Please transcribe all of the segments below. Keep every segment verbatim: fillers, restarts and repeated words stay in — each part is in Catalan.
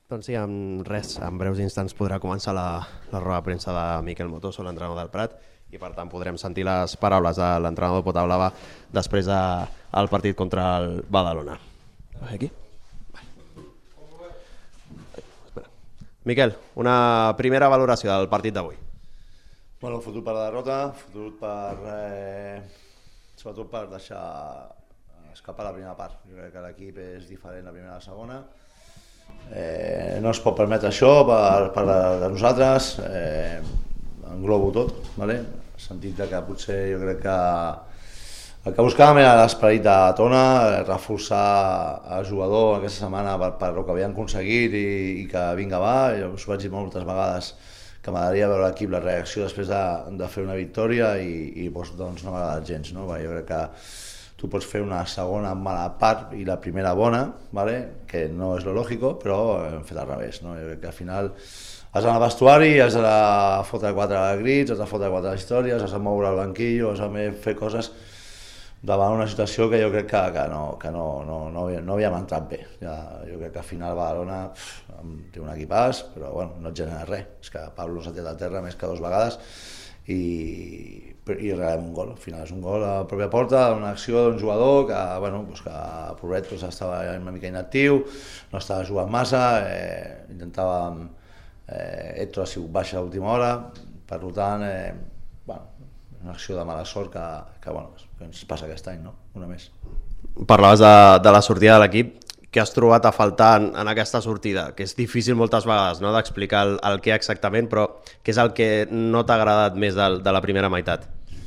Doncs sí, en res, en breus instants podrà començar la, la roda de premsa de Miquel Motoso, l'entrenador del Prat, i per tant podrem sentir les paraules de l'entrenador Potablava després del partit contra el Badalona. Aquí? Miquel, una primera valoració del partit d'avui. Bueno, fotut per la derrota, fotut per... Eh, sobretot per deixar escapar la primera part. Jo crec que l'equip és diferent la primera i la segona. Eh, no es pot permetre això per, per de nosaltres, eh, englobo tot, ¿vale? En el sentit que potser jo crec que el que buscàvem era l'esperit de Tona, reforçar el jugador aquesta setmana per, per el que havien aconseguit i, i que vinga va. Jo us ho vaig dir moltes vegades que m'agradaria veure l'equip, la reacció després de, de fer una victòria i, i doncs, doncs no m'ha agradat gens, no? Jo crec que tu pots fer una segona mala part i la primera bona, ¿vale? Que no és lo lògico, però hem fet al revés, no? Jo crec que al final has d'anar al vestuari, has de fotre quatre grits, has de fotre quatre històries, has de moure el banquillo, has de fer coses davant una situació que jo crec que, que, no, que no, no, no, no havíem entrat bé. Ja, jo crec que al final Badalona pff, té un equipàs, però bueno, no et genera res. És que Pablo s'ha tirat a terra més que dues vegades i, i regalem un gol. Al final és un gol a la pròpia porta, una acció d'un jugador que, bueno, pues que pobret pues, estava una mica inactiu, no estava jugant massa, eh, intentàvem... Eh, Héctor ha sigut baixa a l'última hora, per tant, eh, bueno, una acció de mala sort que, que, bueno, que ens passa aquest any, no? Una més. Parlaves de, de la sortida de l'equip. Què has trobat a faltar en, en aquesta sortida? Que és difícil moltes vegades, no?, d'explicar el, el què exactament, però què és el que no t'ha agradat més de, de la primera meitat?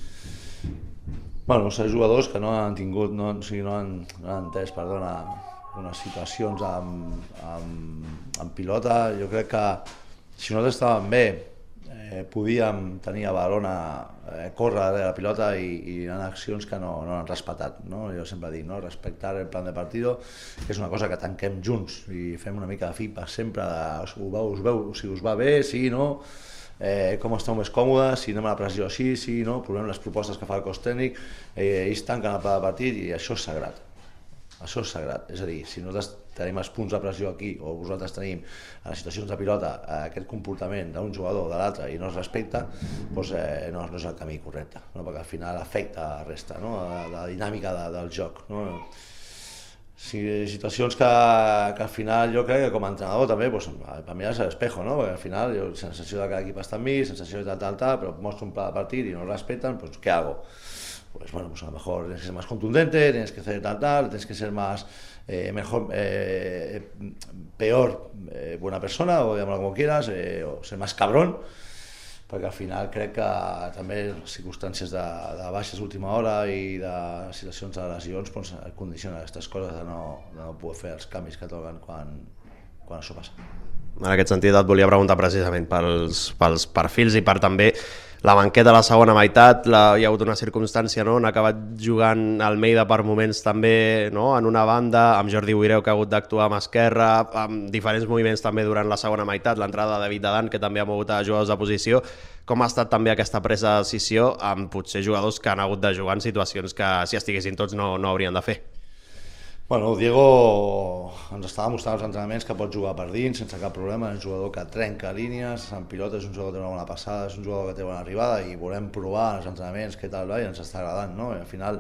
Bueno, els jugadors que no han tingut, no, o sigui, no, han, no han entès, perdona, unes situacions amb, amb, amb pilota. Jo crec que si nosaltres estàvem bé, eh, podíem tenir a Badalona eh, córrer darrere la pilota i, i en accions que no, no han respectat, no? Jo sempre dic, no? Respectar el plan de partido, que és una cosa que tanquem junts i fem una mica de feedback sempre, de, us, veu, us veu, si us va bé, sí, no? Eh, com esteu més còmodes, si anem a la pressió així, sí, no? Provem les propostes que fa el cos tècnic, eh, ells tanquen el pla de partit i això és sagrat. Això és sagrat, és a dir, si nosaltres tenim els punts de pressió aquí o vosaltres tenim en les situacions de pilota aquest comportament d'un jugador o de l'altre i no es respecta, doncs eh, no, no és el camí correcte, no? Perquè al final afecta la resta, no? la, la dinàmica de, del joc. No? Si, situacions que, que al final jo crec que com a entrenador també, doncs, per mi és l'espejo, no? Perquè al final jo, sensació de que l'equip està amb mi, sensació de tal, tal, tal, però mostro un pla de partit i no el respeten, doncs què hago? Pues bueno, pues a lo mejor tienes que ser más contundente, tienes que hacer tal, tal, tienes que ser más, eh, mejor, eh, peor, eh, buena persona, o llámalo como quieras, eh, o ser más cabrón, perquè al final crec que també circumstàncies de, de baixes d'última hora i de situacions de lesions doncs, condicionen aquestes coses de no, de no poder fer els canvis que toquen quan, quan això passa. En aquest sentit et volia preguntar precisament pels, pels perfils i per també la banqueta de la segona meitat. La, hi ha hagut una circumstància, no?, on ha acabat jugant Almeida per moments també, no?, en una banda, amb Jordi Buireu que ha hagut d'actuar amb esquerra, amb diferents moviments també durant la segona meitat, l'entrada de David Dadan que també ha mogut a jugadors de posició. Com ha estat també aquesta presa de decisió amb potser jugadors que han hagut de jugar en situacions que si estiguessin tots no, no haurien de fer? Bueno, Diego ens estava mostrant als entrenaments que pot jugar per dins sense cap problema, és un jugador que trenca línies, en pilota és un jugador que té una bona passada, és un jugador que té bona arribada i volem provar als entrenaments què tal va i ens està agradant, no? I al final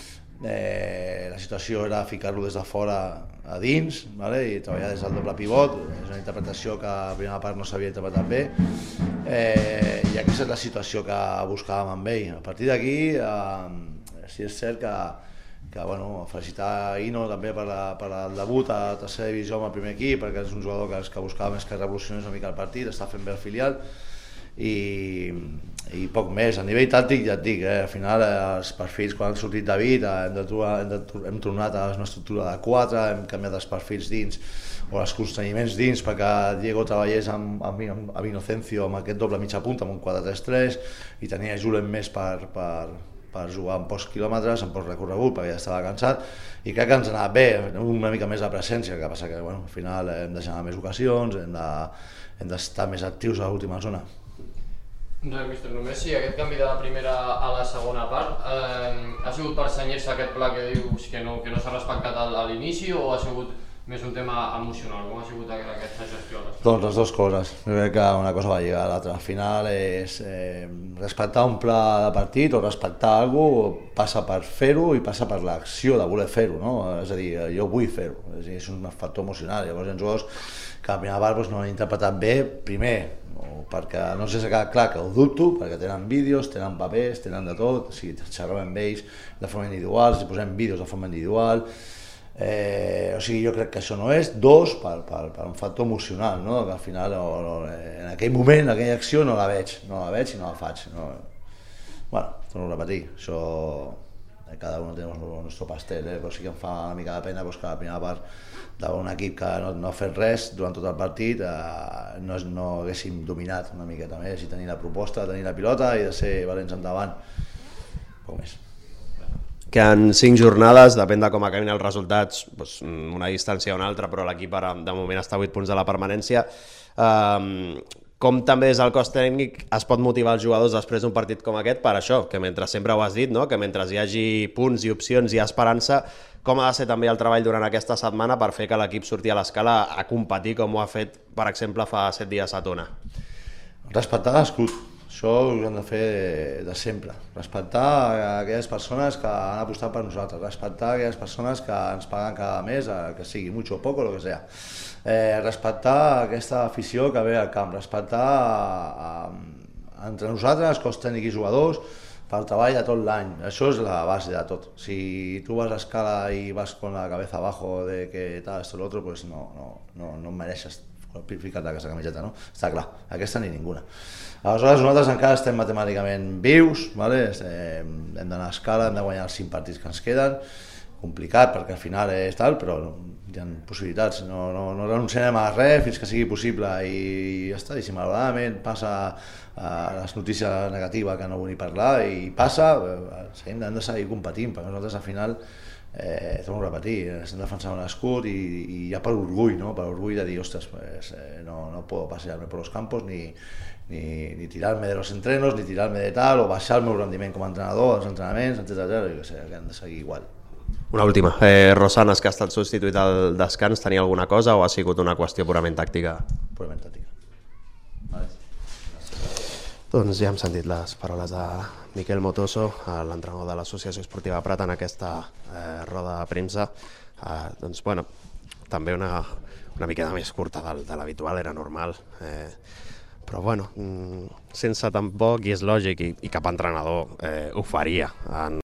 eh, la situació era ficar-lo des de fora a dins, ¿vale? I treballar des del doble pivot, és una interpretació que a la primera part no s'havia interpretat bé, eh, i aquesta és la situació que buscàvem amb ell. A partir d'aquí, eh, sí és cert que que bueno, felicitar Hino també per, la, per el debut a la tercera divisió amb el primer equip, perquè és un jugador que, que buscava més que revolucionés una mica el partit, està fent bé el filial i, i poc més. A nivell tàctic ja et dic, eh, al final eh, els perfils quan han sortit David eh, hem, de trobar, hem, de, hem tornat a una estructura de quatre, hem canviat els perfils dins o els constrenyiments dins perquè Diego treballés amb, amb, amb Inocencio amb aquest doble mitja punta, amb un quatre tres tres i tenia Julen més per, per per jugar en pocs quilòmetres, en pocs recorregut, perquè ja estava cansat, i crec que ens ha anat bé, una mica més de presència, que passa que bueno, al final hem de generar més ocasions, hem d'estar de, més actius a l'última zona. Res, mister, només si aquest canvi de la primera a la segona part eh, ha sigut per senyir-se aquest pla que dius que no, que no s'ha respectat a l'inici o ha sigut més un tema emocional? Com ha sigut aquesta gestió? Doncs les dues coses. Jo crec que una cosa va lligar a l'altra. Al final és eh, respectar un pla de partit o respectar alguna cosa passa per fer-ho i passa per l'acció de voler fer-ho, no? És a dir, jo vull fer-ho. És, dir, és un factor emocional. Llavors, els jugadors que a la primera part doncs, no han interpretat bé, primer, o perquè no sé si ha quedat clar que ho dubto, perquè tenen vídeos, tenen papers, tenen de tot, o sigui, xerrem amb ells de forma individual, si posem vídeos de forma individual, eh, o sigui, jo crec que això no és. Dos, per, per, per un factor emocional, no? Que al final, no, no, en aquell moment, en aquella acció, no la veig, no la veig i no la faig. No. Bueno, torno a repetir, això, cada uno tenemos nuestro pastel, eh? Però sí que em fa una mica de pena doncs, que la primera part d'un equip que no, no ha fet res durant tot el partit eh, no, no haguéssim dominat una miqueta més i tenir la proposta, tenir la pilota i de ser valents endavant, poc més. Que en cinc jornades, depèn de com acabin els resultats, doncs una distància o una altra, però l'equip ara de moment està a vuit punts de la permanència. Um, com també des del cos tècnic es pot motivar els jugadors després d'un partit com aquest per això, que mentre sempre ho has dit, no? Que mentre hi hagi punts i opcions i esperança, com ha de ser també el treball durant aquesta setmana per fer que l'equip surti a l'escala a competir com ho ha fet, per exemple, fa set dies a Tona? Respectar l'escut, això ho hem de fer de sempre. Respectar aquelles persones que han apostat per nosaltres, respectar aquelles persones que ens paguen cada mes, que sigui mucho o poco, lo que sea. Eh, respectar aquesta afició que ve al camp, respectar eh, entre nosaltres, cos tècnic i jugadors, pel treball de tot l'any. Això és la base de tot. Si tu vas a escala i vas con la cabeza abajo de que tal, esto, lo otro, pues no, no, no, no mereixes ficar-te aquesta camiseta, no? Està clar, aquesta ni ninguna. Aleshores, nosaltres encara estem matemàticament vius, ¿vale? eh, hem d'anar a escala, hem de guanyar els cinc partits que ens queden, complicat perquè al final és tal, però hi ha possibilitats, no, no, no renunciarem a res fins que sigui possible i ja està, i si malauradament passa a les notícies negatives que no vull ni parlar i passa, hem de seguir competint, perquè nosaltres al final, eh, torno a repetir, estem defensant l'escut i, i ja per orgull, no? Per orgull de dir, ostres, pues, eh, no, no puedo pasearme por los campos ni, ni, ni tirarme de los entrenos, ni tirarme de tal, o baixar el meu rendiment com a entrenador, els entrenaments, etcètera, i que sé, que han de seguir igual. Una última. Eh, Rosanes, que ha estat substituït al descans, tenia alguna cosa o ha sigut una qüestió purament tàctica? Purament tàctica. Vale. Doncs ja hem sentit les paraules de Miquel Motoso, l'entrenador de l'Associació Esportiva Prat, en aquesta eh, roda de premsa. Eh, doncs, bueno, també una, una miqueta més curta de, de l'habitual, era normal. Eh, però bueno, sense tampoc, i és lògic, i, i cap entrenador eh, ho faria en